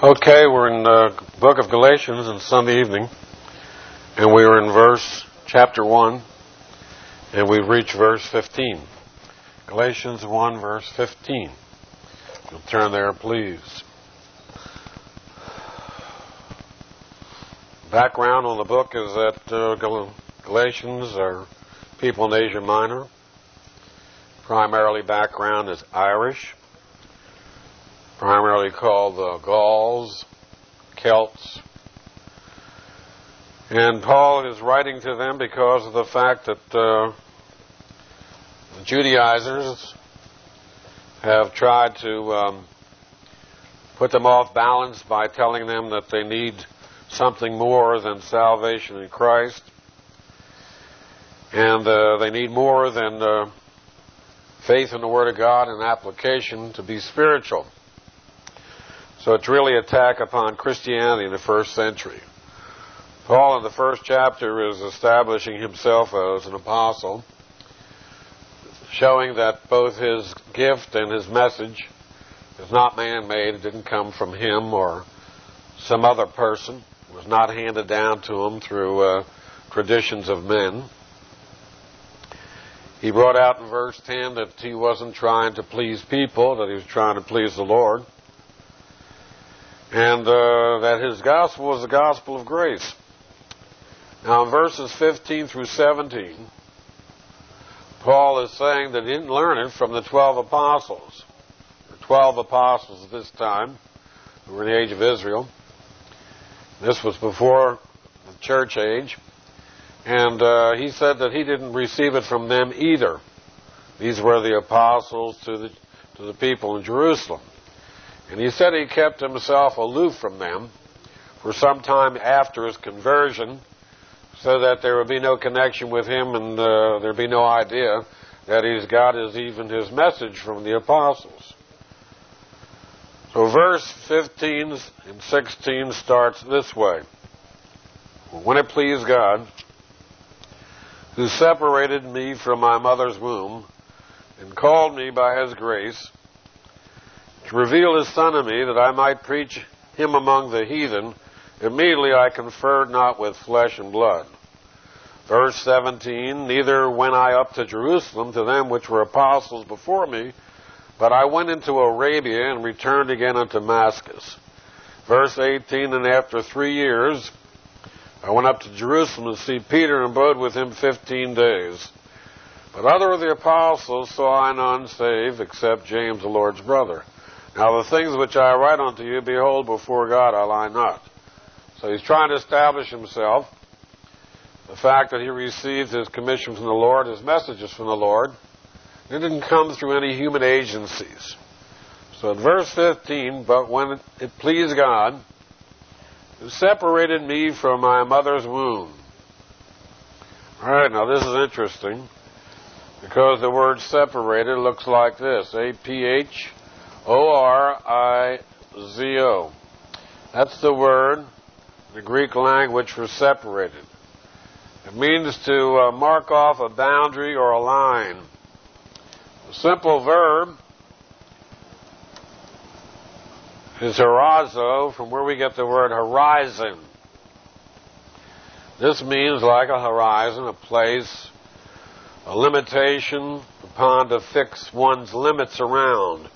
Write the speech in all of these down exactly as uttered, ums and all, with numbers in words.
Okay, we're in the book of Galatians on Sunday evening, and we are in verse, chapter one, and we've reached verse fifteen. Galatians one, verse fifteen. You'll turn there, please. Background on the book is that uh, Gal- Galatians are people in Asia Minor. Primarily background is Irish. Primarily called the Gauls, Celts. And Paul is writing to them because of the fact that uh, the Judaizers have tried to um, put them off balance by telling them that they need something more than salvation in Christ. And uh, they need more than uh, faith in the Word of God and application to be spiritual. So it's really an attack upon Christianity in the first century. Paul in the first chapter is establishing himself as an apostle, showing that both his gift and his message is not man-made. It didn't come from him or some other person. It was not handed down to him through uh, traditions of men. He brought out in verse ten that he wasn't trying to please people, that he was trying to please the Lord. And uh, that his gospel was the gospel of grace. Now in verses fifteen through seventeen, Paul is saying that he didn't learn it from the twelve apostles. There were twelve apostles at this time who were in the age of Israel. This was before the church age. And uh, he said that he didn't receive it from them either. These were the apostles to the, to the people in Jerusalem. And he said he kept himself aloof from them for some time after his conversion so that there would be no connection with him and uh, there would be no idea that he's got his, even his message from the apostles. So verse fifteen and sixteen starts this way. When it pleased God, who separated me from my mother's womb and called me by his grace, to reveal his Son to me, that I might preach him among the heathen, immediately I conferred not with flesh and blood. Verse seventeen, neither went I up to Jerusalem to them which were apostles before me, but I went into Arabia and returned again unto Damascus. Verse eighteen, and after three years I went up to Jerusalem to see Peter and abode with him fifteen days. But other of the apostles saw I none save, except James the Lord's brother. Now the things which I write unto you, behold, before God I lie not. So he's trying to establish himself. The fact that he received his commission from the Lord, his messages from the Lord, it didn't come through any human agencies. So in verse fifteen, but when it pleased God, who separated me from my mother's womb. All right, now this is interesting, because the word separated looks like this, A P H O R I Z O. That's the word in the Greek language for separated. It means to uh, mark off a boundary or a line. The simple verb is horizo, from where we get the word horizon. This means like a horizon, a place, a limitation upon to fix one's limits around.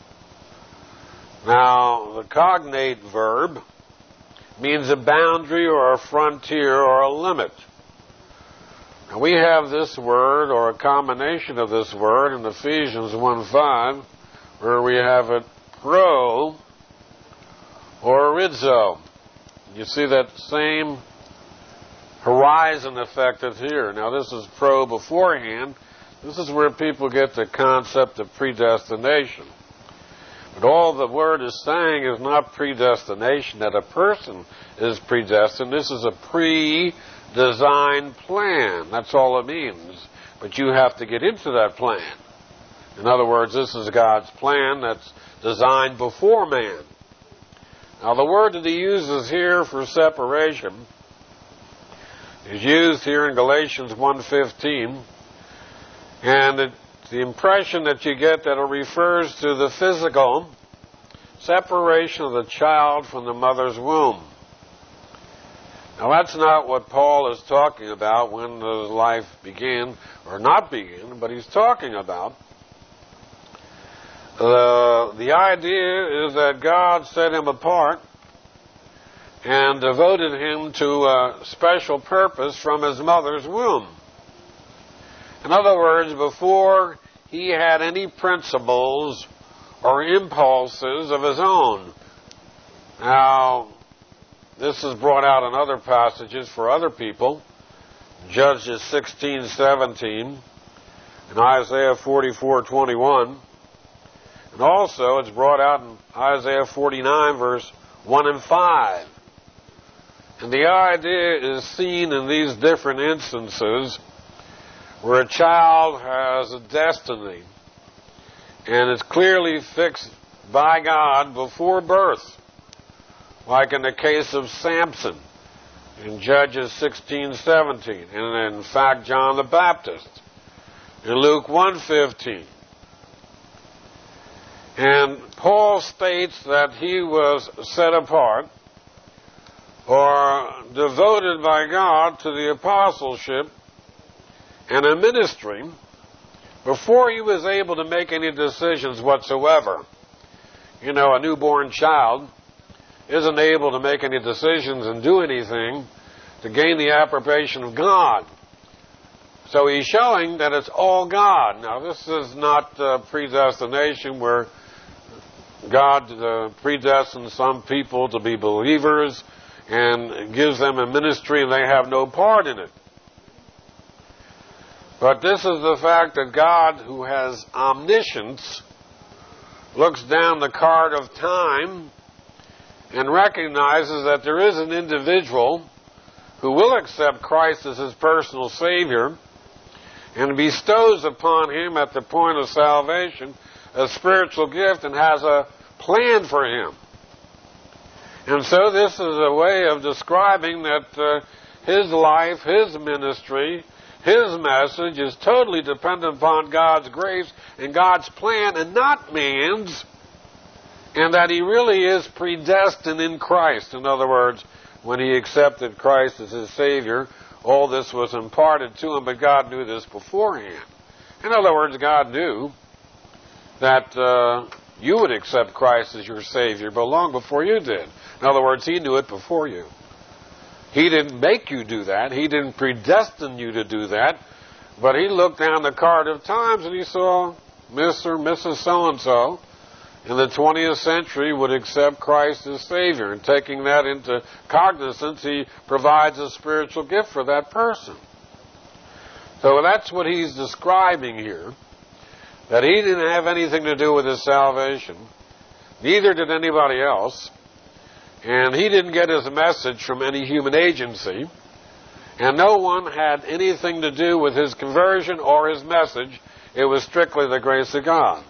Now, the cognate verb means a boundary or a frontier or a limit. Now, we have this word, or a combination of this word, in Ephesians one five, where we have it pro or orizo. You see that same horizon affected here. Now, this is pro beforehand. This is where people get the concept of predestination. But all the word is saying is not predestination, that a person is predestined. This is a pre-designed plan. That's all it means. But you have to get into that plan. In other words, this is God's plan that's designed before man. Now, the word that he uses here for separation is used here in Galatians one fifteen, and it the impression that you get that it refers to the physical separation of the child from the mother's womb. Now, that's not what Paul is talking about when his life began, or not began, but he's talking about the, the idea is that God set him apart and devoted him to a special purpose from his mother's womb. In other words, before he had any principles or impulses of his own. Now, this is brought out in other passages for other people. Judges sixteen seventeen and Isaiah forty-four twenty-one. And also it's brought out in Isaiah forty-nine verse one and five. And the idea is seen in these different instances where a child has a destiny and is clearly fixed by God before birth. Like in the case of Samson in Judges sixteen seventeen, and in fact John the Baptist in Luke one fifteen. And Paul states that he was set apart or devoted by God to the apostleship and a ministry before he was able to make any decisions whatsoever. You know, a newborn child isn't able to make any decisions and do anything to gain the approbation of God. So he's showing that it's all God. Now, this is not uh, predestination where God uh, predestines some people to be believers and gives them a ministry and they have no part in it. But this is the fact that God, who has omniscience, looks down the card of time and recognizes that there is an individual who will accept Christ as his personal Savior and bestows upon him at the point of salvation a spiritual gift and has a plan for him. And so this is a way of describing that uh, his life, his ministry, his message is totally dependent upon God's grace and God's plan and not man's, and that he really is predestined in Christ. In other words, when he accepted Christ as his Savior, all this was imparted to him, but God knew this beforehand. In other words, God knew that uh, you would accept Christ as your Savior, but long before you did. In other words, he knew it before you. He didn't make you do that. He didn't predestine you to do that. But he looked down the card of times and he saw Mister or Missus So-and-so in the twentieth century would accept Christ as Savior. And taking that into cognizance, he provides a spiritual gift for that person. So that's what he's describing here. That he didn't have anything to do with his salvation. Neither did anybody else. And he didn't get his message from any human agency. And no one had anything to do with his conversion or his message. It was strictly the grace of God.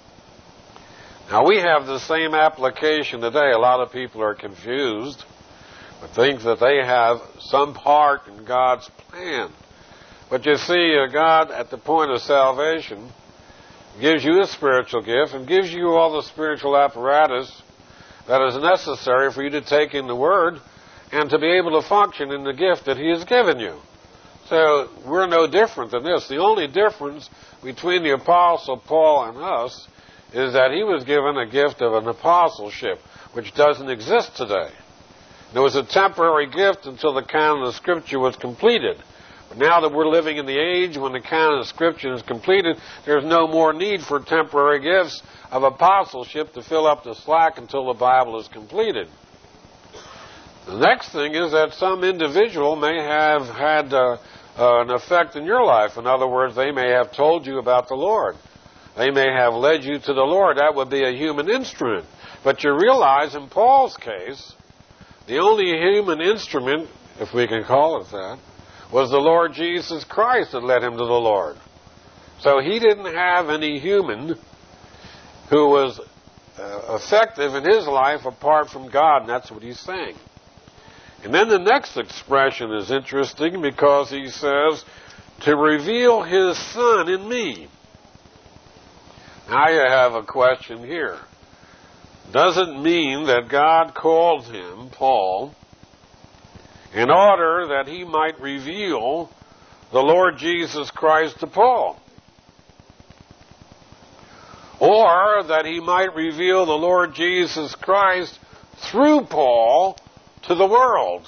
Now, we have the same application today. A lot of people are confused, but think that they have some part in God's plan. But you see, uh, God, at the point of salvation, gives you a spiritual gift and gives you all the spiritual apparatus that is necessary for you to take in the Word and to be able to function in the gift that He has given you. So we're no different than this. The only difference between the Apostle Paul and us is that he was given a gift of an apostleship, which doesn't exist today. It was a temporary gift until the canon of Scripture was completed. But now that we're living in the age when the canon of Scripture is completed, there's no more need for temporary gifts of apostleship to fill up the slack until the Bible is completed. The next thing is that some individual may have had uh, uh, an effect in your life. In other words, they may have told you about the Lord. They may have led you to the Lord. That would be a human instrument. But you realize in Paul's case, the only human instrument, if we can call it that, was the Lord Jesus Christ that led him to the Lord. So he didn't have any human who was uh, effective in his life apart from God, and that's what he's saying. And then the next expression is interesting because he says, to reveal his Son in me. Now you have a question here. doesn't mean that God called him, Paul, in order that he might reveal the Lord Jesus Christ to Paul, or that he might reveal the Lord Jesus Christ through Paul to the world.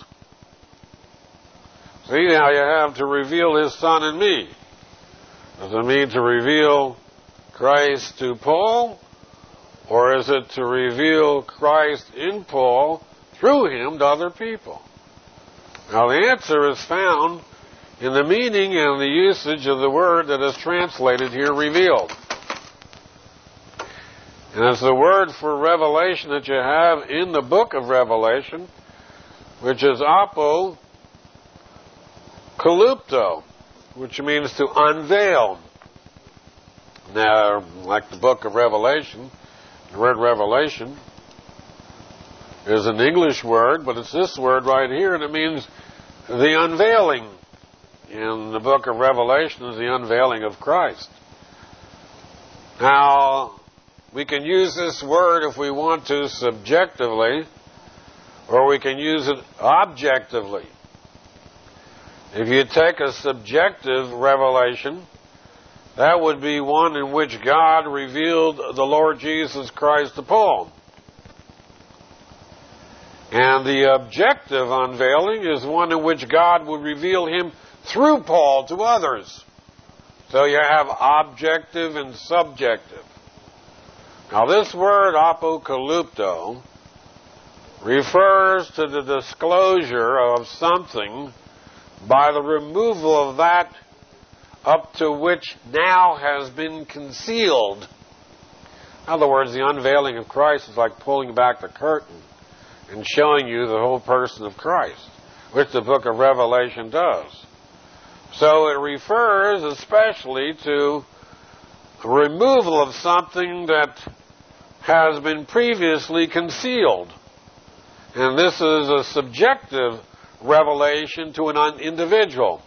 See, now you have to reveal his Son in me. Does it mean to reveal Christ to Paul, or is it to reveal Christ in Paul through him to other people? Now the answer is found in the meaning and the usage of the word that is translated here, revealed. And it's the word for revelation that you have in the book of Revelation, which is apocalypto, which means to unveil. Now, like the book of Revelation, the word revelation is an English word, but it's this word right here, and it means the unveiling. In the book of Revelation is the unveiling of Christ. Now, we can use this word if we want to subjectively, or we can use it objectively. If you take a subjective revelation, that would be one in which God revealed the Lord Jesus Christ to Paul. And the objective unveiling is one in which God would reveal him through Paul to others. So you have objective and subjective. Now this word apocalypto refers to the disclosure of something by the removal of that up to which now has been concealed. In other words, the unveiling of Christ is like pulling back the curtain and showing you the whole person of Christ, which the book of Revelation does. So it refers especially to the removal of something that has been previously concealed. And this is a subjective revelation to an individual.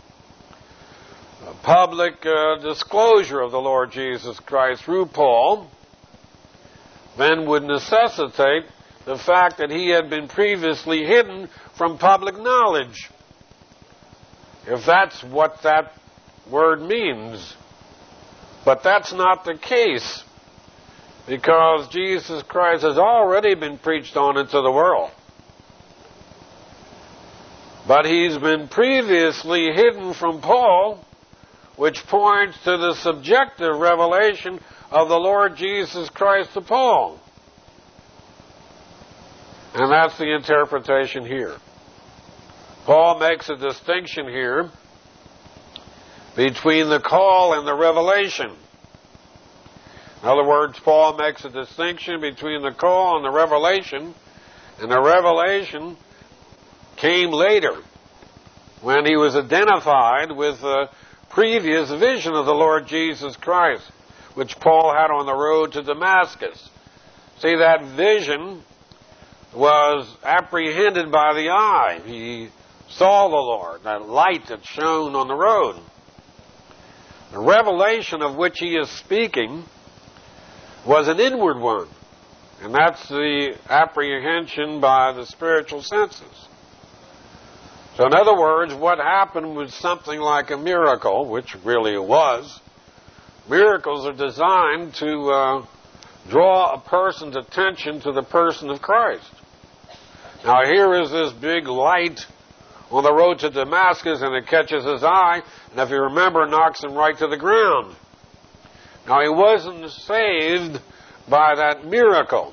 A public uh, disclosure of the Lord Jesus Christ through Paul then would necessitate the fact that he had been previously hidden from public knowledge, if that's what that word means. But that's not the case, because Jesus Christ has already been preached on into the world. But he's been previously hidden from Paul, which points to the subjective revelation of the Lord Jesus Christ to Paul. And that's the interpretation here. Paul makes a distinction here between the call and the revelation. In other words, Paul makes a distinction between the call and the revelation, and the revelation came later, when he was identified with the previous vision of the Lord Jesus Christ, which Paul had on the road to Damascus. See, that vision was apprehended by the eye. He saw the Lord, that light that shone on the road. The revelation of which he is speaking was an inward one, and that's the apprehension by the spiritual senses. So in other words, what happened was something like a miracle, which really it was. Miracles are designed to uh, draw a person's attention to the person of Christ. Now here is this big light on the road to Damascus, and it catches his eye, and if you remember, knocks him right to the ground. Now he wasn't saved by that miracle.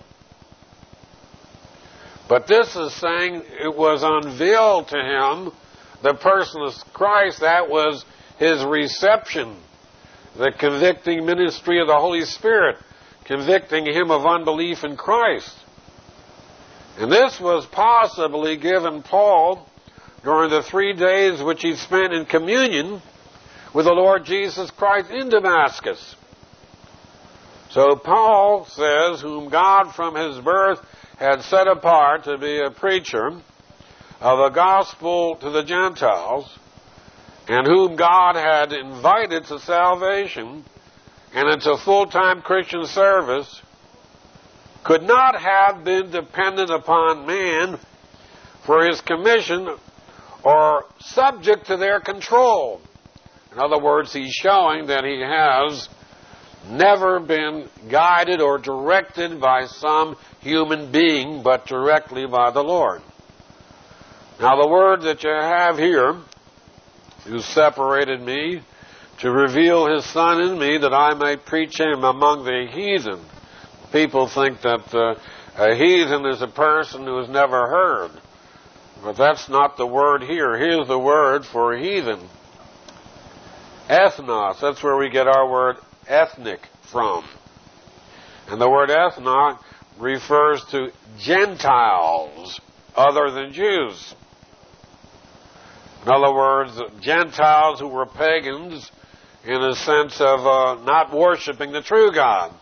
But this is saying it was unveiled to him, the person of Christ. That was his reception, the convicting ministry of the Holy Spirit, convicting him of unbelief in Christ. And this was possibly given Paul during the three days which he spent in communion with the Lord Jesus Christ in Damascus. So Paul says, whom God from his birth had set apart to be a preacher of the gospel to the Gentiles, and whom God had invited to salvation and into full-time Christian service, could not have been dependent upon man for his commission or subject to their control. In other words, he's showing that he has never been guided or directed by some human being, but directly by the Lord. Now, the word that you have here, who separated me to reveal his Son in me, that I may preach him among the heathen. People think that uh, a heathen is a person who has never heard. But that's not the word here. Here's the word for heathen. Ethnos. That's where we get our word ethnic from. And the word ethnos refers to Gentiles other than Jews. In other words, Gentiles who were pagans in a sense of uh, not worshiping the true God.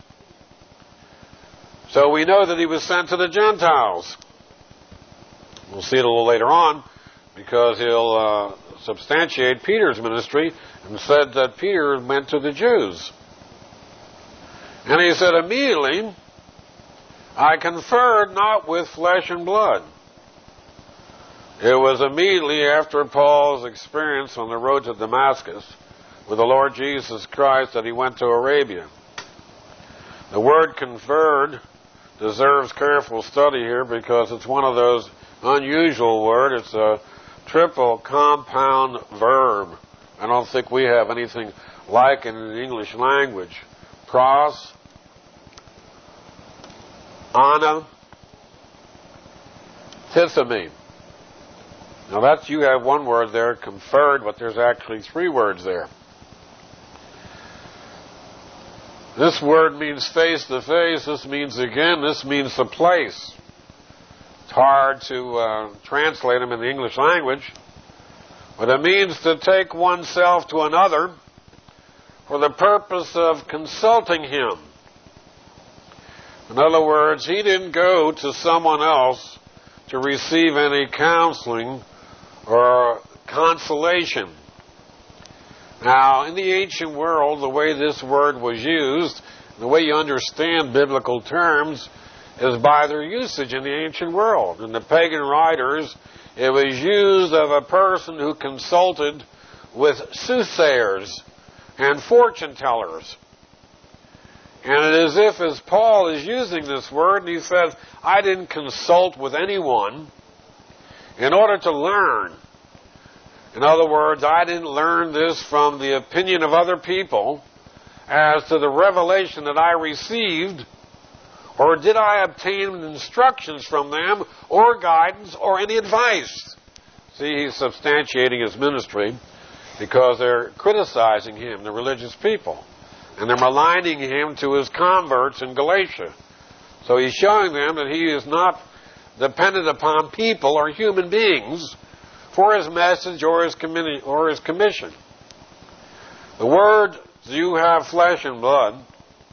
So we know that he was sent to the Gentiles. We'll see it a little later on, because he'll uh, substantiate Peter's ministry and said that Peter went to the Jews. And he said, immediately, I conferred not with flesh and blood. It was immediately after Paul's experience on the road to Damascus with the Lord Jesus Christ that he went to Arabia. The word conferred deserves careful study here because it's one of those unusual words. It's a triple compound verb. I don't think we have anything like it in the English language. Pros, ana, tithemi. Now that's, you have one word there, conferred, but there's actually three words there. This word means face to face. This means again, this means the place. It's hard to uh, translate them in the English language, but it means to take oneself to another for the purpose of consulting him. In other words, he didn't go to someone else to receive any counseling or consolation. Now, in the ancient world, the way this word was used, the way you understand biblical terms, is by their usage in the ancient world. In the pagan writers, it was used of a person who consulted with soothsayers and fortune tellers. And it is if, as Paul is using this word, and he says, I didn't consult with anyone in order to learn. In other words, I didn't learn this from the opinion of other people as to the revelation that I received, or did I obtain instructions from them, or guidance, or any advice. See, he's substantiating his ministry because they're criticizing him, the religious people, and they're maligning him to his converts in Galatia. So he's showing them that he is not dependent upon people or human beings for his message or his, commi- or his commission. The word, you have flesh and blood,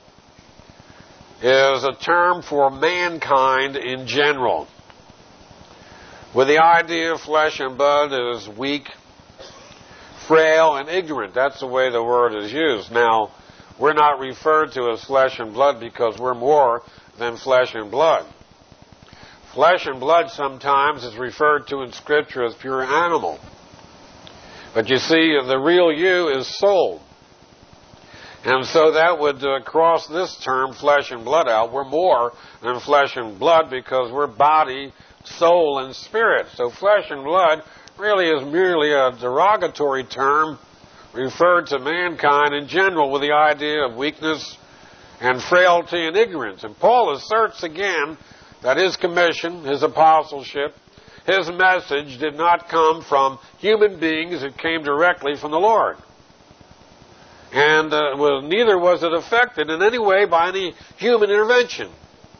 is a term for mankind in general, with the idea of flesh and blood is weak, frail, and ignorant. That's the way the word is used. Now, we're not referred to as flesh and blood because we're more than flesh and blood. Flesh and blood sometimes is referred to in Scripture as pure animal. But you see, the real you is soul. And so that would uh, cross this term, flesh and blood, out. We're more than flesh and blood because we're body, soul, and spirit. So flesh and blood really is merely a derogatory term referred to mankind in general with the idea of weakness and frailty and ignorance. And Paul asserts again that his commission, his apostleship, his message did not come from human beings. It came directly from the Lord. And uh, well, neither was it affected in any way by any human intervention.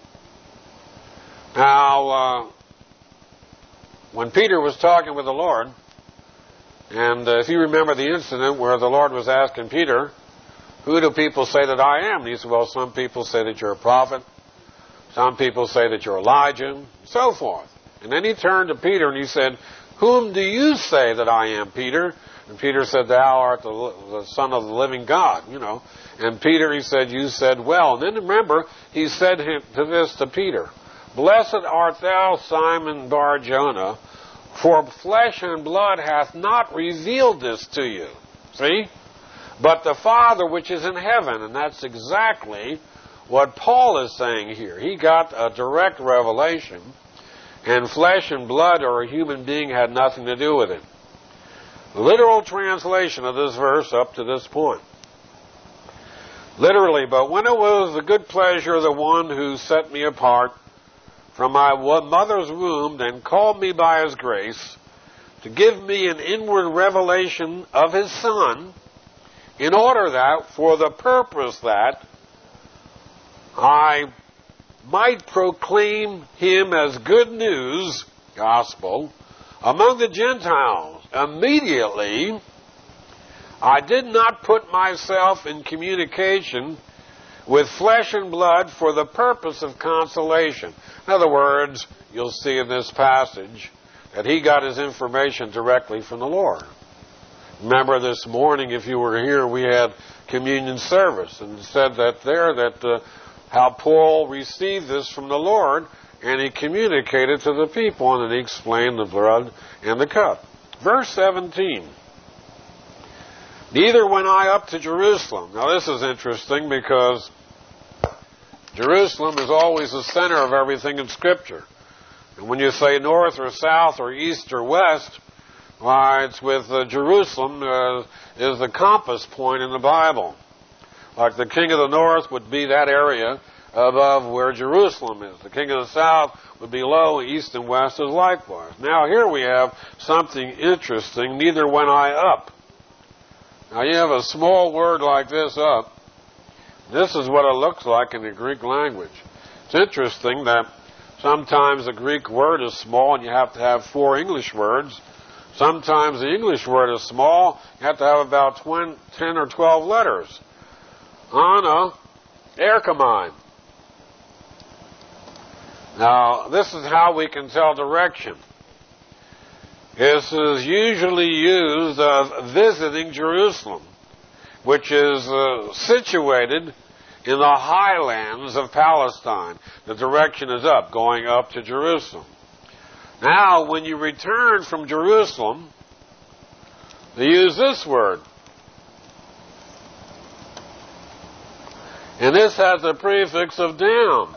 Now, uh, when Peter was talking with the Lord, and uh, if you remember the incident where the Lord was asking Peter, who do people say that I am? And he said, well, some people say that you're a prophet. Some people say that you're Elijah, and so forth. And then he turned to Peter and he said, whom do you say that I am, Peter? And Peter said, thou art the, the Son of the living God, you know. And Peter, he said, you said well. And then remember, he said to this to Peter, blessed art thou, Simon Bar-Jonah, for flesh and blood hath not revealed this to you. See? But the Father which is in heaven. And that's exactly what Paul is saying here. He got a direct revelation, and flesh and blood or a human being had nothing to do with it. Literal translation of this verse up to this point. Literally, but when it was the good pleasure of the one who set me apart from my mother's womb and called me by his grace to give me an inward revelation of his Son, in order that, for the purpose that I might proclaim him as good news, gospel, among the Gentiles, immediately I did not put myself in communication with flesh and blood for the purpose of consolation. In other words, you'll see in this passage that he got his information directly from the Lord. Remember this morning, if you were here, we had communion service and said that there that uh, how Paul received this from the Lord, and he communicated to the people, and then he explained the blood and the cup. Verse seventeen. Neither went I up to Jerusalem. Now this is interesting because Jerusalem is always the center of everything in Scripture. And when you say north or south or east or west, why, it's with uh, Jerusalem uh, is the compass point in the Bible. Like the king of the north would be that area above where Jerusalem is. The king of the south would be low, east and west is likewise. Now here we have something interesting. Neither went I up. Now you have a small word like this, up. This is what it looks like in the Greek language. It's interesting that sometimes the Greek word is small and you have to have four English words. Sometimes the English word is small, you have to have about ten or twelve letters. Ana, erchomai. Now, this is how we can tell direction. This is usually used of visiting Jerusalem, which is uh, situated in the highlands of Palestine. The direction is up, going up to Jerusalem. Now, when you return from Jerusalem, they use this word. And this has the prefix of down.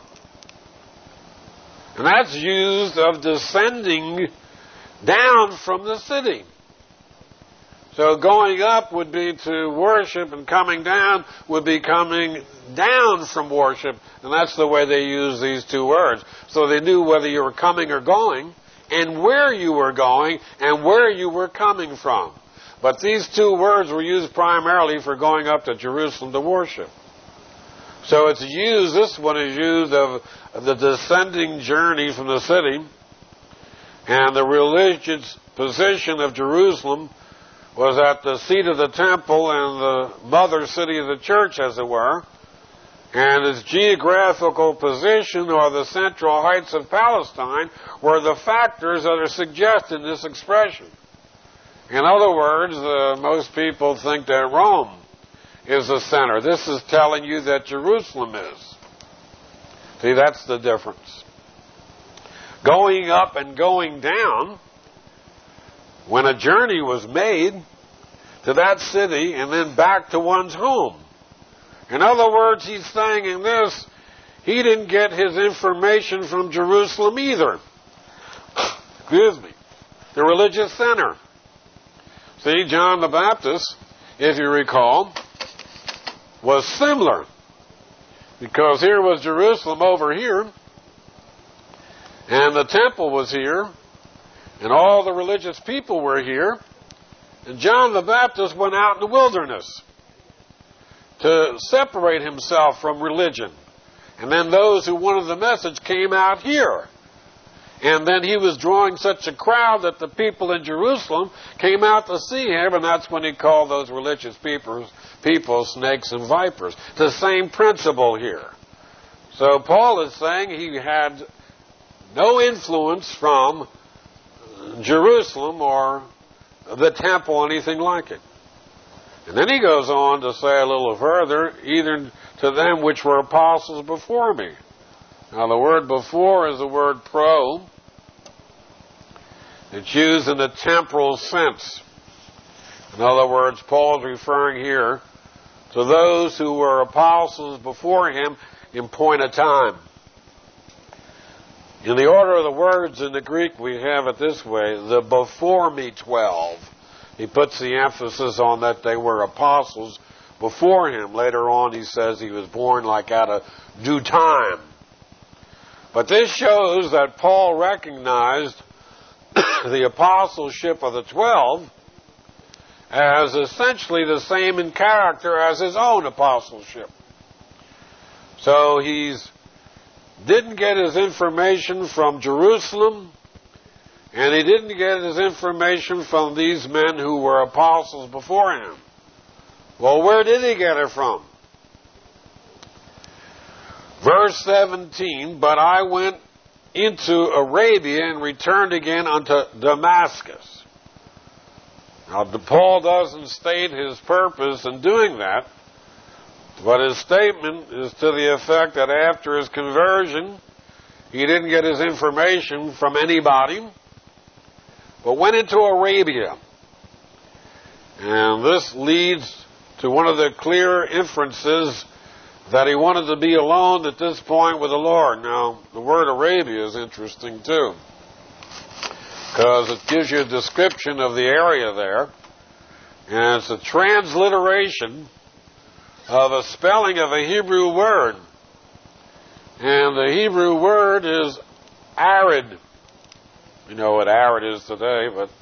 And that's used of descending down from the city. So going up would be to worship, and coming down would be coming down from worship. And that's the way they use these two words. So they knew whether you were coming or going, and where you were going, and where you were coming from. But these two words were used primarily for going up to Jerusalem to worship. So it's used, this one is used of the descending journey from the city, and the religious position of Jerusalem was at the seat of the temple and the mother city of the church, as it were, and its geographical position, or the central heights of Palestine, were the factors that are suggested in this expression. In other words, uh, most people think that Rome is the center. This is telling you that Jerusalem is. See, that's the difference. Going up and going down, when a journey was made to that city and then back to one's home. In other words, he's saying in this, he didn't get his information from Jerusalem either. Excuse me. The religious center. See, John the Baptist, if you recall, was similar. Because here was Jerusalem over here, and the temple was here, and all the religious people were here, and John the Baptist went out in the wilderness to separate himself from religion. And then those who wanted the message came out here. And then he was drawing such a crowd that the people in Jerusalem came out to see him, and that's when he called those religious people, people snakes and vipers. The same principle here. So Paul is saying he had no influence from Jerusalem or the temple, anything like it. And then he goes on to say a little further, either to them which were apostles before me. Now the word before is the word pro. It's used in a temporal sense. In other words, Paul is referring here to those who were apostles before him in point of time. In the order of the words in the Greek, we have it this way, the before me twelve. He puts the emphasis on that they were apostles before him. Later on he says he was born like out of due time. But this shows that Paul recognized the apostleship of the twelve as essentially the same in character as his own apostleship. So he's didn't get his information from Jerusalem, and he didn't get his information from these men who were apostles before him. Well, where did he get it from? Verse seventeen, but I went into Arabia and returned again unto Damascus. Now, Paul doesn't state his purpose in doing that, but his statement is to the effect that after his conversion, he didn't get his information from anybody, but went into Arabia. And this leads to one of the clear inferences that he wanted to be alone at this point with the Lord. Now, the word Arabia is interesting too, because it gives you a description of the area there, and it's a transliteration of a spelling of a Hebrew word. And the Hebrew word is arid. You know what arid is today, but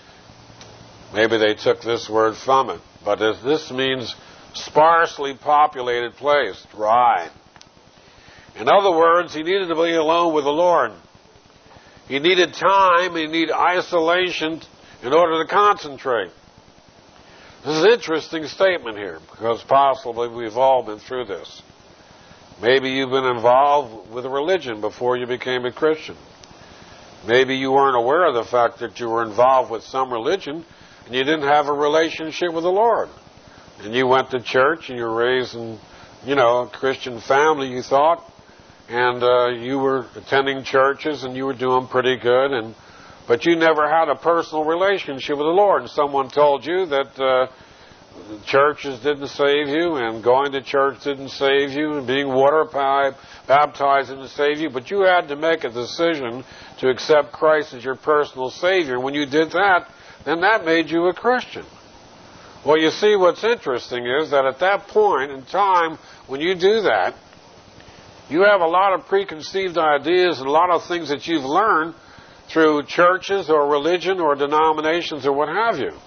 maybe they took this word from it. But this means sparsely populated place, dry. In other words, he needed to be alone with the Lord. He needed time, he needed isolation in order to concentrate. This is an interesting statement here, because possibly we've all been through this. Maybe you've been involved with a religion before you became a Christian. Maybe you weren't aware of the fact that you were involved with some religion and you didn't have a relationship with the Lord. And you went to church and you were raised in, you know, a Christian family, you thought, and uh, you were attending churches and you were doing pretty good, and but you never had a personal relationship with the Lord. And someone told you that uh, churches didn't save you, and going to church didn't save you, and being water baptized didn't save you. But you had to make a decision to accept Christ as your personal Savior. When you did that, then that made you a Christian. Well, you see, what's interesting is that at that point in time, when you do that, you have a lot of preconceived ideas and a lot of things that you've learned through churches or religion or denominations or what have you.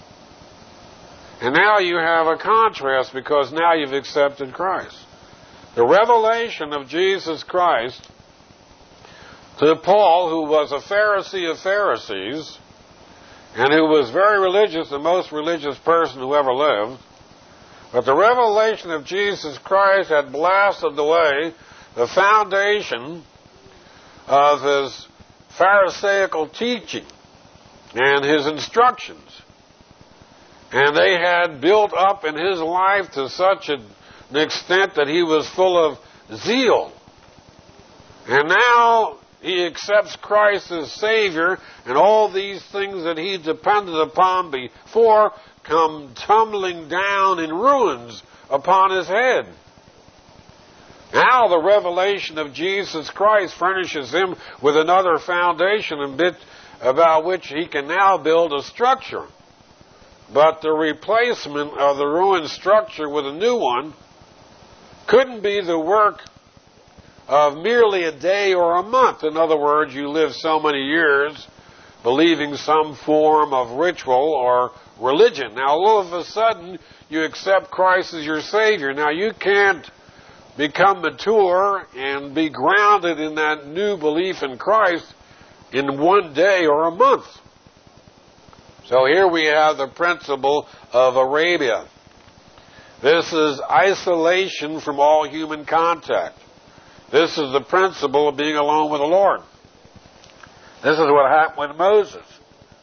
And now you have a contrast because now you've accepted Christ. The revelation of Jesus Christ to Paul, who was a Pharisee of Pharisees and who was very religious, the most religious person who ever lived, but the revelation of Jesus Christ had blasted away the foundation of his Pharisaical teaching and his instructions. And they had built up in his life to such an extent that he was full of zeal. And now he accepts Christ as Savior, and all these things that he depended upon before come tumbling down in ruins upon his head. Now the revelation of Jesus Christ furnishes him with another foundation and bit about which he can now build a structure. But the replacement of the ruined structure with a new one couldn't be the work of merely a day or a month. In other words, you live so many years believing some form of ritual or religion. Now all of a sudden you accept Christ as your Savior. Now you can't become mature and be grounded in that new belief in Christ in one day or a month. So here we have the principle of Arabia. This is isolation from all human contact. This is the principle of being alone with the Lord. This is what happened with Moses.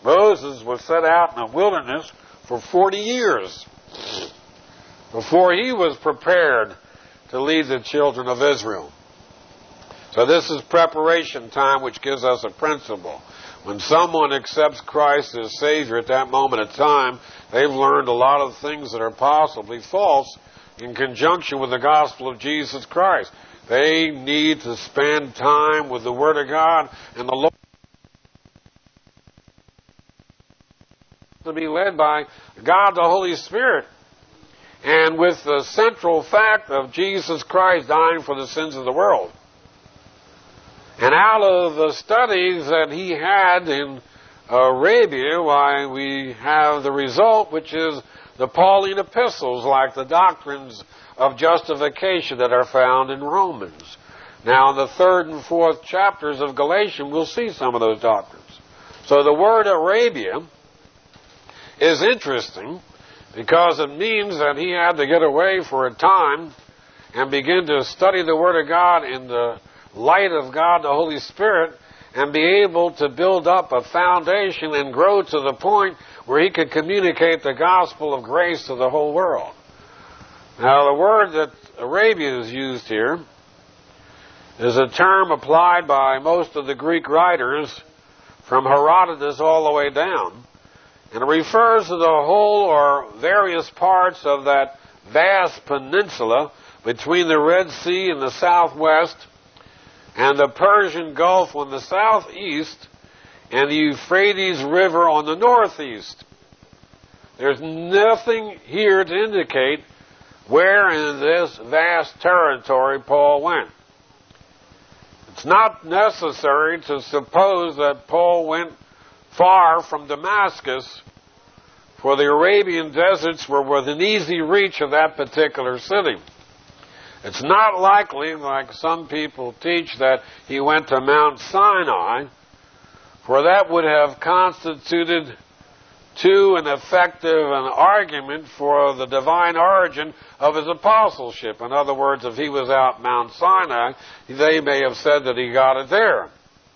Moses was set out in the wilderness for forty years before he was prepared to lead the children of Israel. So this is preparation time, which gives us a principle. When someone accepts Christ as Savior at that moment of time, they've learned a lot of things that are possibly false in conjunction with the gospel of Jesus Christ. They need to spend time with the Word of God and the Lord, to be led by God the Holy Spirit, and with the central fact of Jesus Christ dying for the sins of the world. And out of the studies that he had in Arabia, why, we have the result, which is the Pauline epistles, like the doctrines of justification that are found in Romans. Now, in the third and fourth chapters of Galatians, we'll see some of those doctrines. So the word Arabia is interesting because it means that he had to get away for a time and begin to study the Word of God in the light of God, the Holy Spirit, and be able to build up a foundation and grow to the point where he could communicate the gospel of grace to the whole world. Now, the word that Arabia is used here is a term applied by most of the Greek writers from Herodotus all the way down. And it refers to the whole or various parts of that vast peninsula between the Red Sea in the southwest and the Persian Gulf on the southeast and the Euphrates River on the northeast. There's nothing here to indicate where in this vast territory Paul went. It's not necessary to suppose that Paul went far from Damascus, for the Arabian deserts were within easy reach of that particular city. It's not likely, like some people teach, that he went to Mount Sinai, for that would have constituted too an effective an argument for the divine origin of his apostleship. In other words, if he was out Mount Sinai, they may have said that he got it there.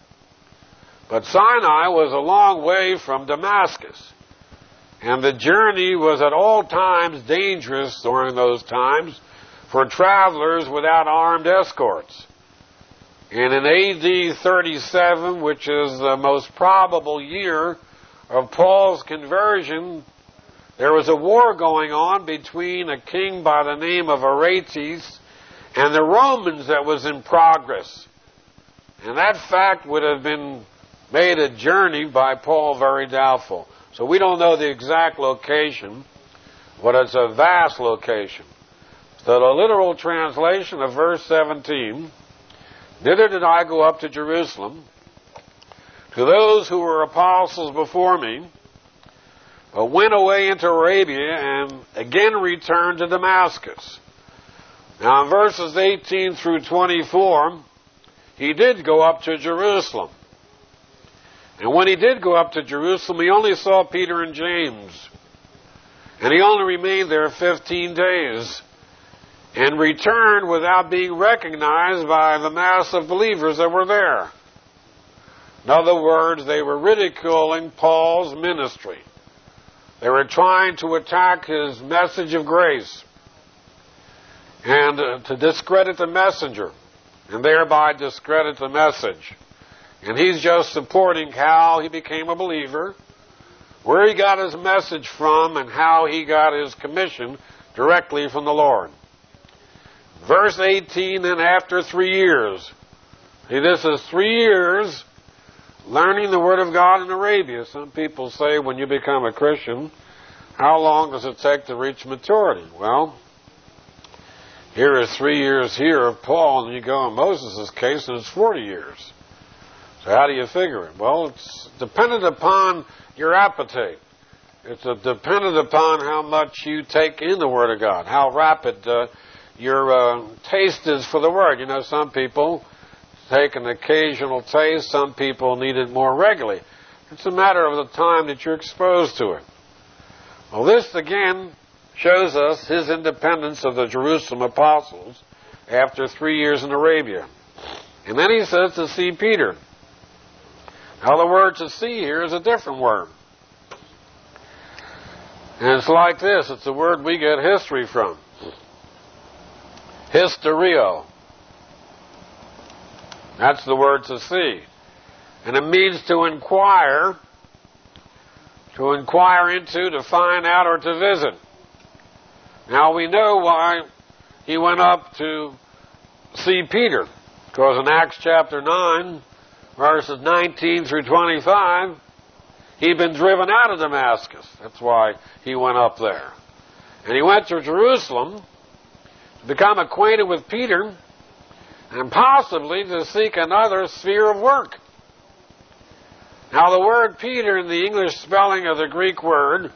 But Sinai was a long way from Damascus, and the journey was at all times dangerous during those times for travelers without armed escorts. And in A D thirty-seven, which is the most probable year of Paul's conversion, there was a war going on between a king by the name of Aretas and the Romans that was in progress. And that fact would have been made a journey by Paul very doubtful. So we don't know the exact location, but it's a vast location. So the literal translation of verse seventeen, "Thither did I go up to Jerusalem, to those who were apostles before me, but went away into Arabia and again returned to Damascus." Now in verses eighteen through twenty-four, he did go up to Jerusalem. And when he did go up to Jerusalem, he only saw Peter and James. And he only remained there fifteen days and returned without being recognized by the mass of believers that were there. In other words, they were ridiculing Paul's ministry. They were trying to attack his message of grace and uh, to discredit the messenger and thereby discredit the message. And he's just supporting how he became a believer, where he got his message from, and how he got his commission directly from the Lord. Verse eighteen, "And after three years," see, this is three years learning the Word of God in Arabia. Some people say when you become a Christian, how long does it take to reach maturity? Well, here is three years here of Paul, and you go in Moses' case, and it's forty years. So how do you figure it? Well, it's dependent upon your appetite. It's a dependent upon how much you take in the Word of God, how rapid uh, your uh, taste is for the Word. You know, some people take an occasional taste. Some people need it more regularly. It's a matter of the time that you're exposed to it. Well, this, again, shows us his independence of the Jerusalem apostles after three years in Arabia. And then he says to see Peter. Now, the word "to see" here is a different word. And it's like this. It's a word we get history from. Hysterio. That's the word to see. And it means to inquire, to inquire into, to find out, or to visit. Now we know why he went up to see Peter. Because in Acts chapter nine, verses nineteen through twenty-five, he'd been driven out of Damascus. That's why he went up there. And he went to Jerusalem to become acquainted with Peter and possibly to seek another sphere of work. Now the word Peter in the English spelling of the Greek word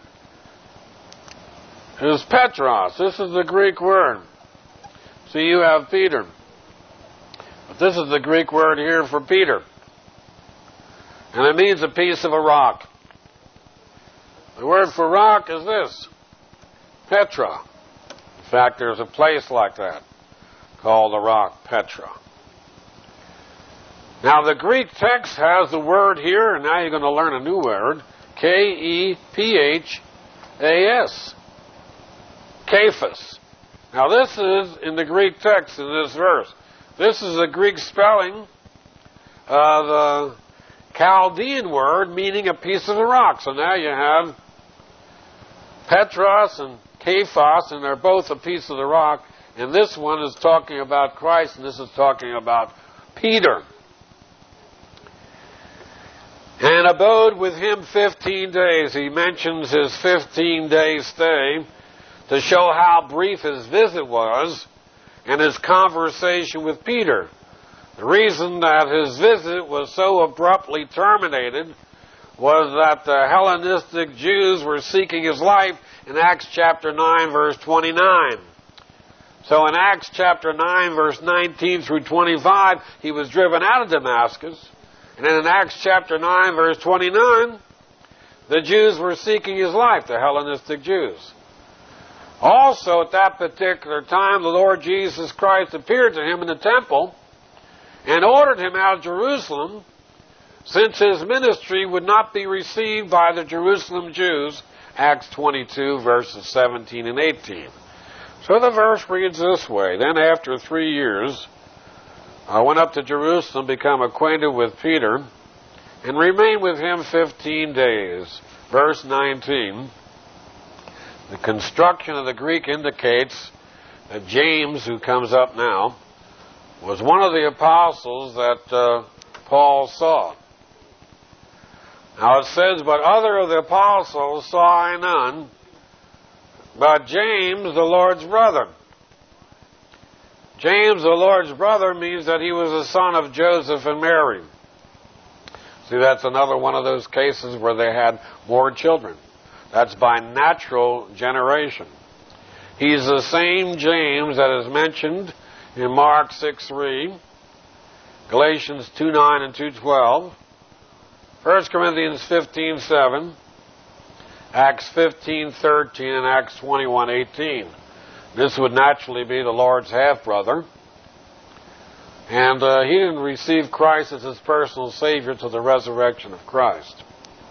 is Petros. This is the Greek word. See, you have Peter. But this is the Greek word here for Peter. And it means a piece of a rock. The word for rock is this, Petra. In fact, there's a place like that called the rock Petra. Now, the Greek text has the word here, and now you're going to learn a new word, K E P H A S. Kephas. Now, this is in the Greek text in this verse. This is a Greek spelling of the Chaldean word meaning a piece of a rock. So now you have Petros and Kephas, and they're both a piece of the rock. And this one is talking about Christ, and this is talking about Peter. And abode with him fifteen days. He mentions his fifteen-day stay to show how brief his visit was and his conversation with Peter. The reason that his visit was so abruptly terminated was that the Hellenistic Jews were seeking his life in Acts chapter nine, verse twenty-nine. So in Acts chapter nine, verse nineteen through twenty-five, he was driven out of Damascus. And then in Acts chapter nine, verse twenty-nine, the Jews were seeking his life, the Hellenistic Jews. Also, at that particular time, the Lord Jesus Christ appeared to him in the temple and ordered him out of Jerusalem, since his ministry would not be received by the Jerusalem Jews, Acts twenty-two, verses seventeen and eighteen. So the verse reads this way, Then after three years, I went up to Jerusalem, become acquainted with Peter, and remained with him fifteen days. Verse nineteen, the construction of the Greek indicates that James, who comes up now, was one of the apostles that uh, Paul saw. Now it says, But other of the apostles saw I none, but James, the Lord's brother. James, the Lord's brother, means that he was the son of Joseph and Mary. See, that's another one of those cases where they had more children. That's by natural generation. He's the same James that is mentioned in Mark six three, Galatians two nine and two twelve, First Corinthians fifteen seven, Acts fifteen thirteen, and Acts twenty-one eighteen. This would naturally be the Lord's half-brother. And uh, he didn't receive Christ as his personal Savior till the resurrection of Christ.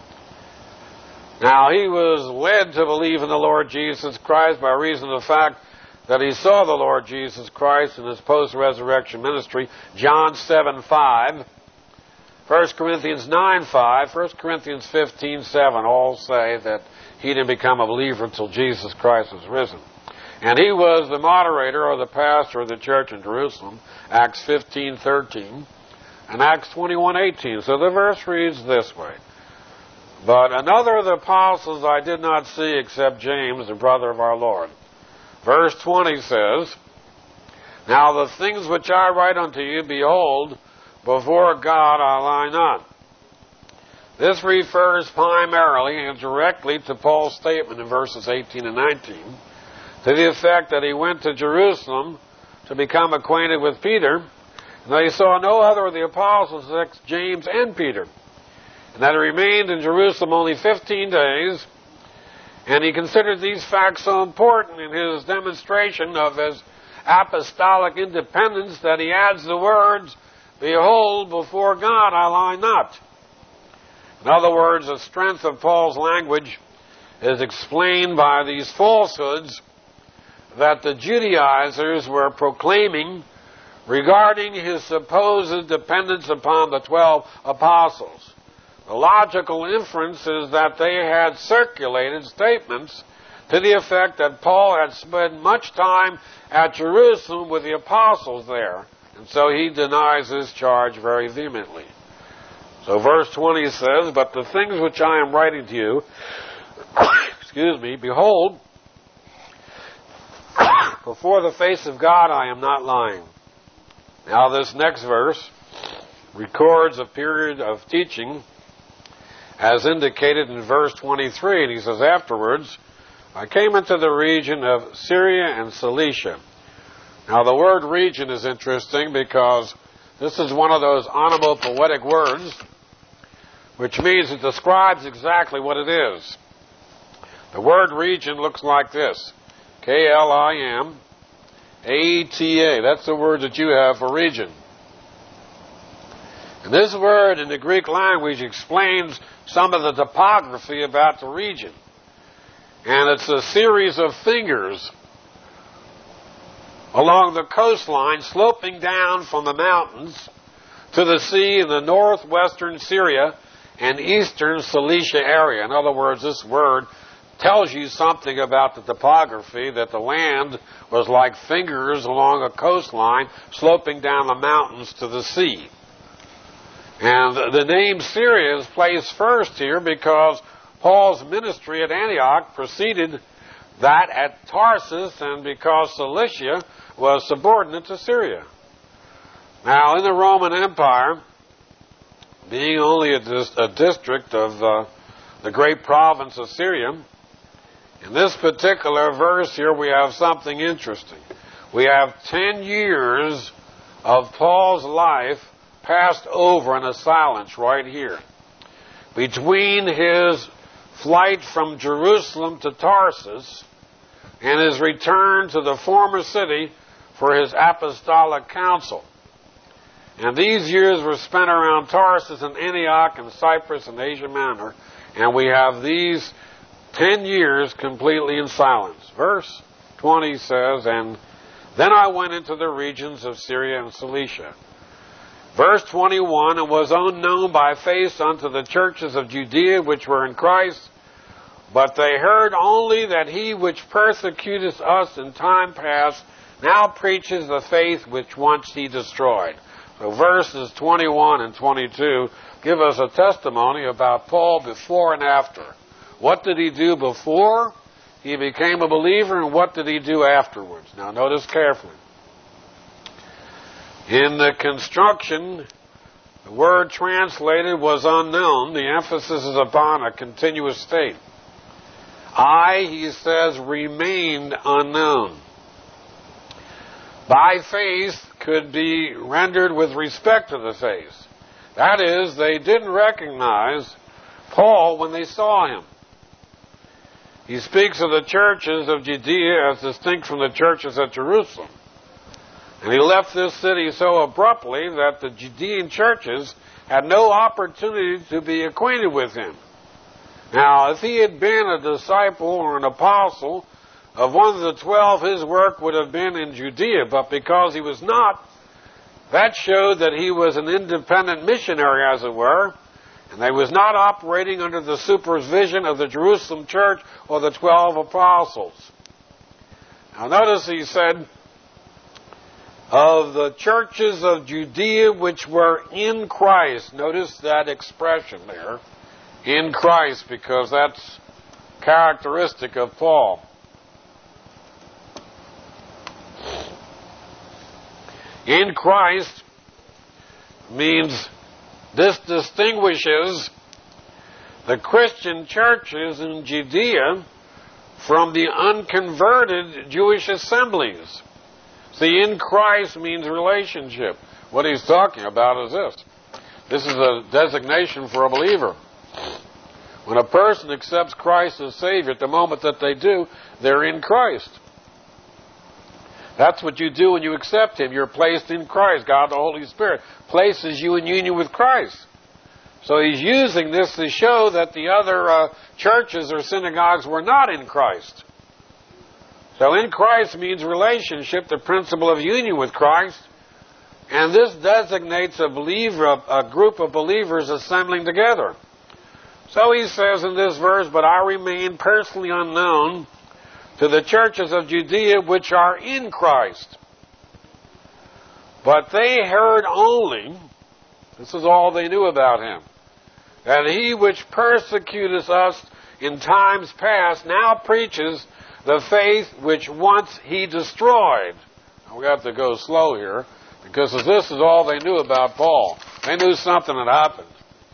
Now, he was led to believe in the Lord Jesus Christ by reason of the fact that he saw the Lord Jesus Christ in his post-resurrection ministry, John seven five, First Corinthians nine five, First Corinthians fifteen seven, all say that he didn't become a believer until Jesus Christ was risen. And he was the moderator or the pastor of the church in Jerusalem, Acts fifteen thirteen, and Acts twenty-one eighteen. So the verse reads this way, But another of the apostles I did not see except James, the brother of our Lord. Verse twenty says, Now the things which I write unto you, behold, before God I lie not. This refers primarily and directly to Paul's statement in verses eighteen and nineteen, to the effect that he went to Jerusalem to become acquainted with Peter, and that he saw no other of the apostles except James and Peter, and that he remained in Jerusalem only fifteen days, and he considered these facts so important in his demonstration of his apostolic independence that he adds the words, Behold, before God I lie not. In other words, the strength of Paul's language is explained by these falsehoods that the Judaizers were proclaiming regarding his supposed dependence upon the twelve apostles. The logical inference is that they had circulated statements to the effect that Paul had spent much time at Jerusalem with the apostles there, and so he denies this charge very vehemently. So verse twenty says, "But the things which I am writing to you, excuse me, behold, before the face of God I am not lying." Now this next verse records a period of teaching as indicated in verse twenty-three, and he says, "Afterwards I came into the region of Syria and Cilicia." Now the word region is interesting because this is one of those onomatopoetic words, which means it describes exactly what it is. The word region looks like this: K L I M A T A. That's the word that you have for region. And this word in the Greek language explains some of the topography about the region. And it's a series of fingers along the coastline sloping down from the mountains to the sea in the northwestern Syria and eastern Cilicia area. In other words, this word tells you something about the topography, that the land was like fingers along a coastline sloping down the mountains to the sea. And the name Syria is placed first here because Paul's ministry at Antioch preceded that at Tarsus, and because Cilicia was subordinate to Syria. Now, in the Roman Empire, being only a, dis- a district of uh, the great province of Syria, in this particular verse here we have something interesting. We have ten years of Paul's life passed over in a silence right here. Between his flight from Jerusalem to Tarsus and his return to the former city for his apostolic council. And these years were spent around Tarsus and Antioch and Cyprus and Asia Minor, and we have these ten years completely in silence. Verse twenty says, "And then I went into the regions of Syria and Cilicia." Verse twenty-one, "And was unknown by face unto the churches of Judea which were in Christ, but they heard only that he which persecuteth us in time past now preaches the faith which once he destroyed." So verses twenty-one and twenty-two give us a testimony about Paul before and after. What did he do before he became a believer, and what did he do afterwards? Now notice carefully. In the construction, the word translated was unknown. The emphasis is upon a continuous state. I, he says, remained unknown. By faith could be rendered with respect to the face. That is, they didn't recognize Paul when they saw him. He speaks of the churches of Judea as distinct from the churches at Jerusalem. And he left this city so abruptly that the Judean churches had no opportunity to be acquainted with him. Now, if he had been a disciple or an apostle of one of the twelve, his work would have been in Judea. But because he was not, that showed that he was an independent missionary, as it were, and he was not operating under the supervision of the Jerusalem church or the twelve apostles. Now, notice he said, of the churches of Judea which were in Christ. Notice that expression there, in Christ, because that's characteristic of Paul. In Christ means this distinguishes the Christian churches in Judea from the unconverted Jewish assemblies. See, in Christ means relationship. What he's talking about is this. This is a designation for a believer. When a person accepts Christ as Savior, at the moment that they do, they're in Christ. That's what you do when you accept Him. You're placed in Christ. God, the Holy Spirit, places you in union with Christ. So he's using this to show that the other uh, churches or synagogues were not in Christ. So in Christ means relationship, the principle of union with Christ. And this designates a believer, a group of believers assembling together. So he says in this verse, but I remain personally unknown to the churches of Judea which are in Christ. But they heard only, this is all they knew about him, that he which persecuteth us in times past now preaches the faith which once he destroyed. Now we have to go slow here, because this is all they knew about Paul. They knew something had happened.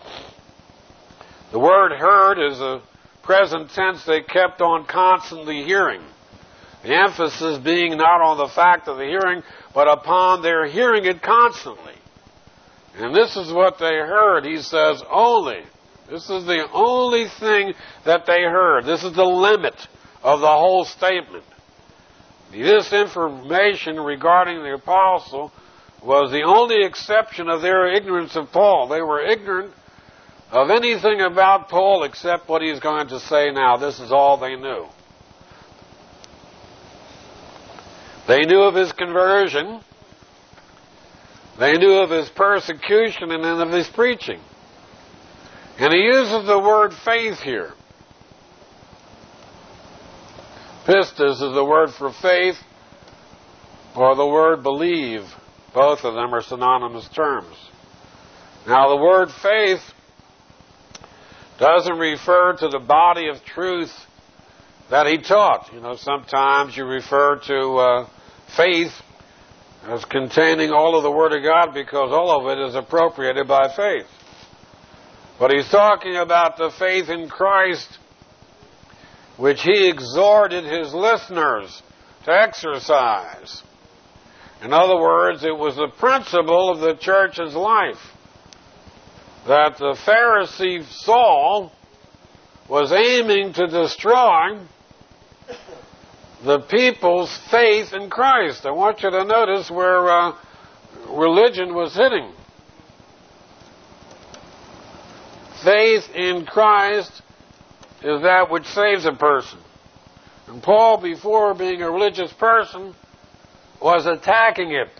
The word heard is a present tense they kept on constantly hearing. The emphasis being not on the fact of the hearing, but upon their hearing it constantly. And this is what they heard. He says, only. This is the only thing that they heard. This is the limit of the whole statement. This information regarding the apostle was the only exception of their ignorance of Paul. They were ignorant of anything about Paul except what he's going to say now. This is all they knew. They knew of his conversion. They knew of his persecution and then of his preaching. And he uses the word faith here. Pistis is the word for faith, or the word believe. Both of them are synonymous terms. Now, the word faith doesn't refer to the body of truth that he taught. You know, sometimes you refer to uh, faith as containing all of the Word of God because all of it is appropriated by faith. But he's talking about the faith in Christ which he exhorted his listeners to exercise. In other words, it was the principle of the church's life that the Pharisee Saul was aiming to destroy the people's faith in Christ. I want you to notice where uh, religion was hitting. Faith in Christ is that which saves a person. And Paul, before being a religious person, was attacking it.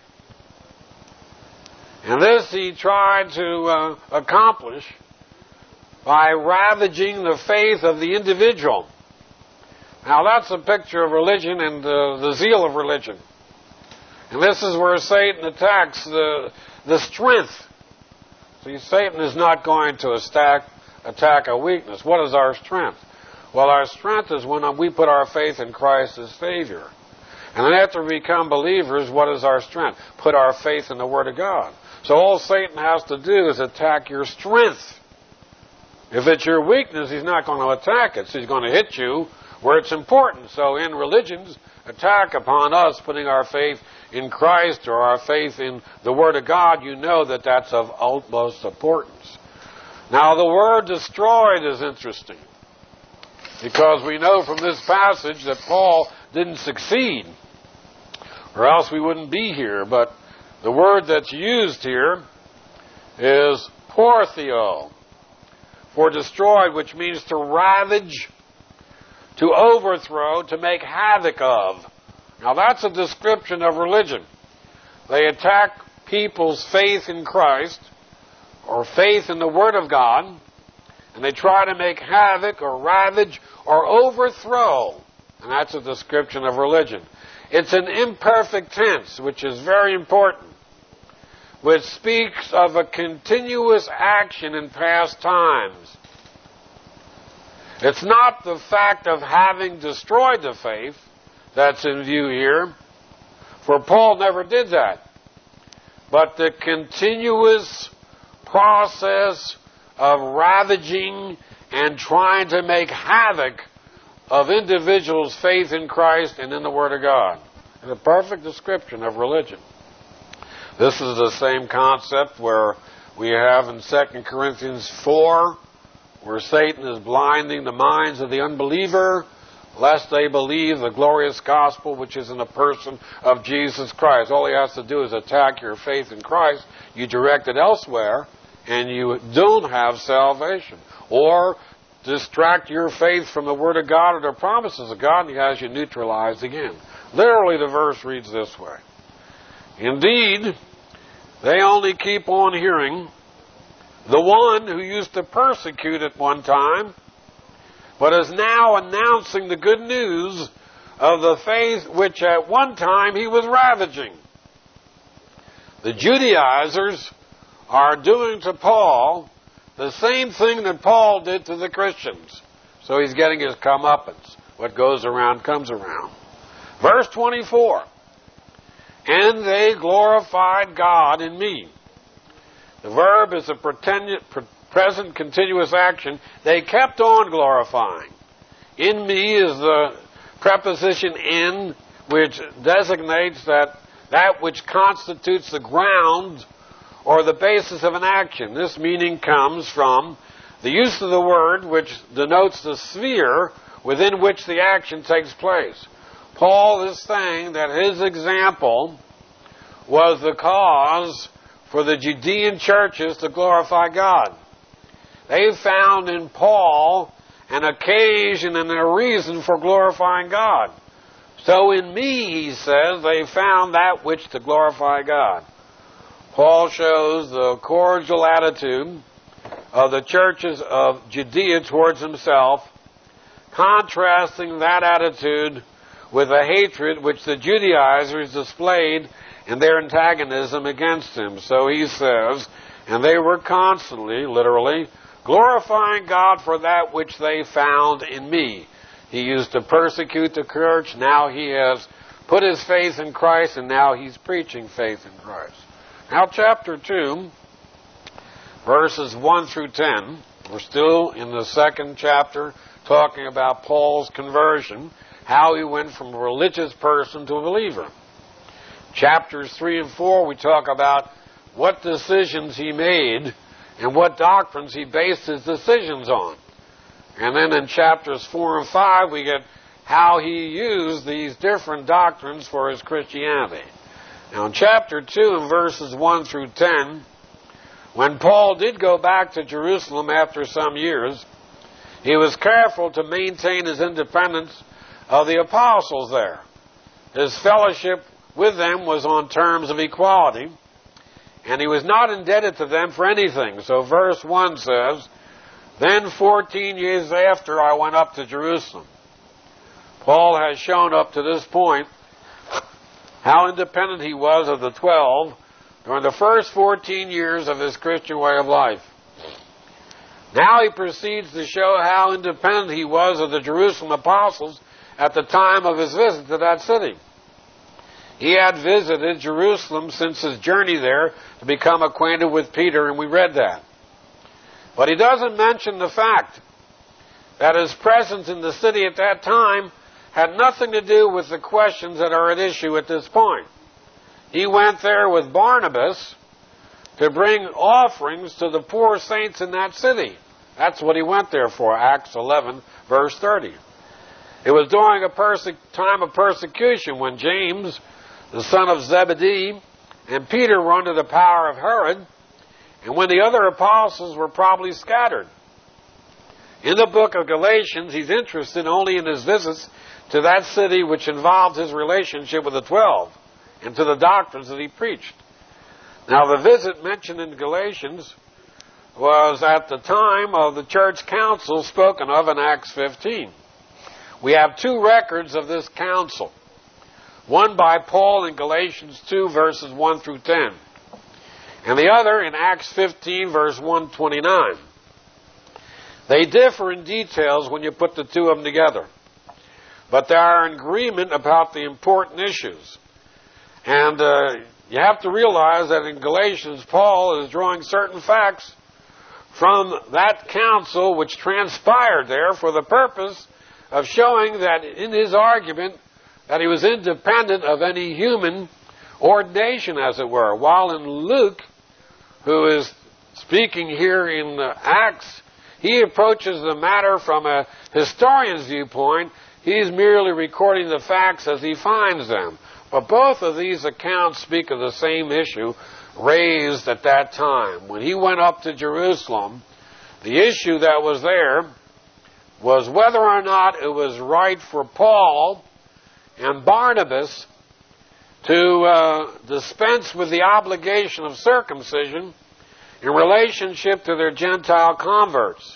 And this he tried to uh, accomplish by ravaging the faith of the individual. Now that's a picture of religion and uh, the zeal of religion. And this is where Satan attacks the, the strength. See, Satan is not going to attack, attack a weakness. What is our strength? Well, our strength is when we put our faith in Christ as Savior. And then after we become believers, what is our strength? Put our faith in the Word of God. So all Satan has to do is attack your strength. If it's your weakness, he's not going to attack it. So he's going to hit you where it's important. So in religion's attack upon us putting our faith in Christ or our faith in the Word of God, you know that that's of utmost importance. Now the word destroyed is interesting, because we know from this passage that Paul didn't succeed, or else we wouldn't be here. But the word that's used here is porthio, for destroyed, which means to ravage, to overthrow, to make havoc of. Now that's a description of religion. They attack people's faith in Christ, or faith in the Word of God, and they try to make havoc or ravage or overthrow. And that's a description of religion. It's an imperfect tense, which is very important, which speaks of a continuous action in past times. It's not the fact of having destroyed the faith that's in view here, for Paul never did that, but the continuous process of ravaging and trying to make havoc of individuals' faith in Christ and in the Word of God. It's a perfect description of religion. This is the same concept where we have in Second Corinthians four, where Satan is blinding the minds of the unbeliever, lest they believe the glorious gospel which is in the person of Jesus Christ. All he has to do is attack your faith in Christ. You direct it elsewhere, and you don't have salvation. Or distract your faith from the Word of God or the promises of God, and He has you neutralized again. Literally, the verse reads this way. Indeed, they only keep on hearing the one who used to persecute at one time, but is now announcing the good news of the faith which at one time he was ravaging. The Judaizers are doing to Paul the same thing that Paul did to the Christians. So he's getting his comeuppance. What goes around comes around. Verse twenty-four. And they glorified God in me. The verb is a pretend, present continuous action. They kept on glorifying. In me is the preposition in, which designates that that which constitutes the ground or the basis of an action. This meaning comes from the use of the word which denotes the sphere within which the action takes place. Paul is saying that his example was the cause for the Judean churches to glorify God. They found in Paul an occasion and a reason for glorifying God. So in me, he says, they found that which to glorify God. Paul shows the cordial attitude of the churches of Judea towards himself, contrasting that attitude with the hatred which the Judaizers displayed in their antagonism against him. So he says, and they were constantly, literally, glorifying God for that which they found in me. He used to persecute the church. Now he has put his faith in Christ, and now he's preaching faith in Christ. Now chapter two, verses one through ten. We're still in the second chapter talking about Paul's conversion, how he went from a religious person to a believer. Chapters three and four, we talk about what decisions he made and what doctrines he based his decisions on. And then in chapters four and five, we get how he used these different doctrines for his Christianity. Now in chapter two and verses one through ten, when Paul did go back to Jerusalem after some years, he was careful to maintain his independence of the apostles there. His fellowship with them was on terms of equality, and he was not indebted to them for anything. So verse one says, then fourteen years after I went up to Jerusalem. Paul has shown up to this point how independent he was of the twelve during the first fourteen years of his Christian way of life. Now he proceeds to show how independent he was of the Jerusalem apostles at the time of his visit to that city. He had visited Jerusalem since his journey there to become acquainted with Peter, and we read that. But he doesn't mention the fact that his presence in the city at that time had nothing to do with the questions that are at issue at this point. He went there with Barnabas to bring offerings to the poor saints in that city. That's what he went there for, Acts eleven, verse thirty. It was during a perse- time of persecution when James, the son of Zebedee, and Peter were under the power of Herod, and when the other apostles were probably scattered. In the book of Galatians, he's interested only in his visits to that city which involved his relationship with the twelve and to the doctrines that he preached. Now, the visit mentioned in Galatians was at the time of the church council spoken of in Acts fifteen. We have two records of this council. One by Paul in Galatians two, verses one through ten. And the other in Acts fifteen, verse one twenty-nine. They differ in details when you put the two of them together. But they are in agreement about the important issues. And uh, you have to realize that in Galatians, Paul is drawing certain facts from that council which transpired there for the purpose of showing that in his argument that he was independent of any human ordination, as it were. While in Luke, who is speaking here in uh, Acts, he approaches the matter from a historian's viewpoint. He's merely recording the facts as he finds them. But both of these accounts speak of the same issue, raised at that time. When he went up to Jerusalem, the issue that was there was whether or not it was right for Paul and Barnabas to uh, dispense with the obligation of circumcision in relationship to their Gentile converts.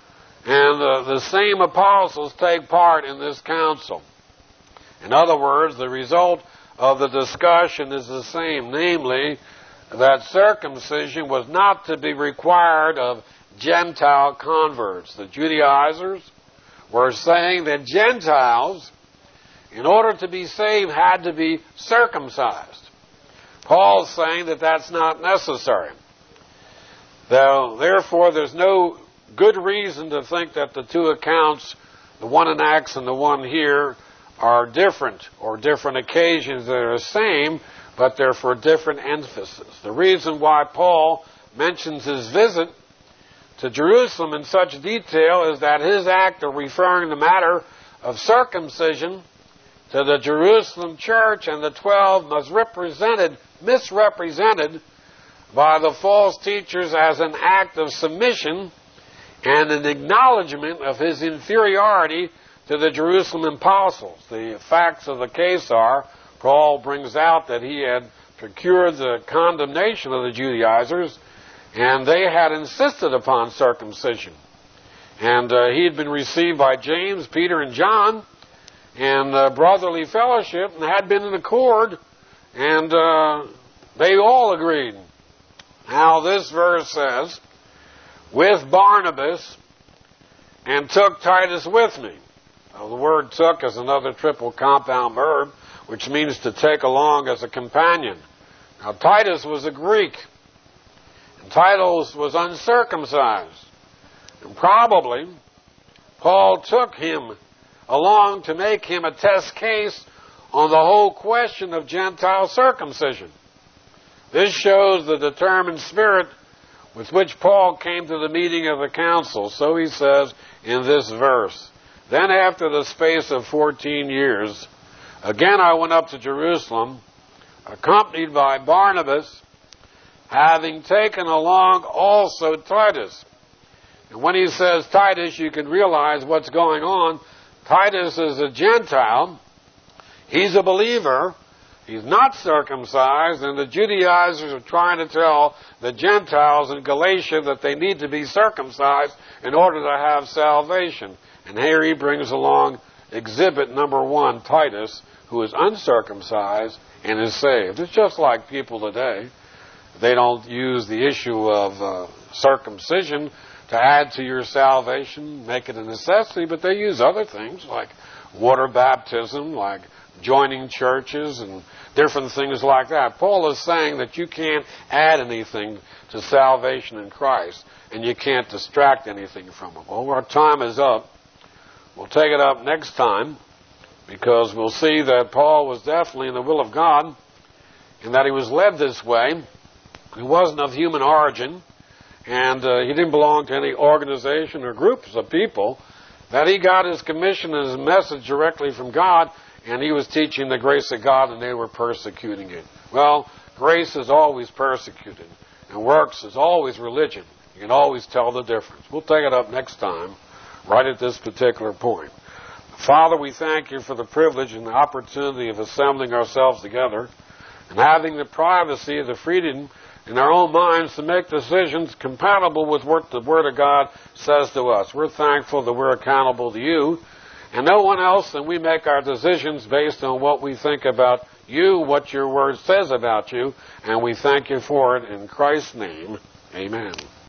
And uh, the same apostles take part in this council. In other words, the result of the discussion is the same, namely, that circumcision was not to be required of Gentile converts. The Judaizers were saying that Gentiles, in order to be saved, had to be circumcised. Paul's saying that that's not necessary. Though, therefore, there's no good reason to think that the two accounts, the one in Acts and the one here, are different, or different occasions that are the same, but they're for different emphasis. The reason why Paul mentions his visit to Jerusalem in such detail is that his act of referring the matter of circumcision to the Jerusalem church and the twelve was represented, misrepresented by the false teachers as an act of submission and an acknowledgement of his inferiority to the Jerusalem apostles. The facts of the case are, Paul brings out that he had procured the condemnation of the Judaizers, and they had insisted upon circumcision. And uh, he had been received by James, Peter, and John, and uh, brotherly fellowship, and had been in accord, and uh, they all agreed. Now this verse says, with Barnabas, and took Titus with me. Now, the word took is another triple compound verb, which means to take along as a companion. Now Titus was a Greek, and Titus was uncircumcised. And probably Paul took him along to make him a test case on the whole question of Gentile circumcision. This shows the determined spirit with which Paul came to the meeting of the council. So he says in this verse, then after the space of fourteen years, again I went up to Jerusalem, accompanied by Barnabas, having taken along also Titus. And when he says Titus, you can realize what's going on. Titus is a Gentile. He's a believer. He's not circumcised, and the Judaizers are trying to tell the Gentiles in Galatia that they need to be circumcised in order to have salvation. And here he brings along exhibit number one, Titus, who is uncircumcised and is saved. It's just like people today. They don't use the issue of uh, circumcision to add to your salvation, make it a necessity, but they use other things like water baptism, like joining churches and different things like that. Paul is saying that you can't add anything to salvation in Christ, and you can't distract anything from it. Well, our time is up. We'll take it up next time, because we'll see that Paul was definitely in the will of God, and that he was led this way. He wasn't of human origin, and uh, he didn't belong to any organization or groups of people, that he got his commission and his message directly from God, and he was teaching the grace of God, and they were persecuting it. Well, grace is always persecuted, and works is always religion. You can always tell the difference. We'll take it up next time, right at this particular point. Father, we thank you for the privilege and the opportunity of assembling ourselves together and having the privacy, the freedom in our own minds to make decisions compatible with what the Word of God says to us. We're thankful that we're accountable to you and no one else, and we make our decisions based on what we think about you, what your Word says about you, and we thank you for it in Christ's name. Amen.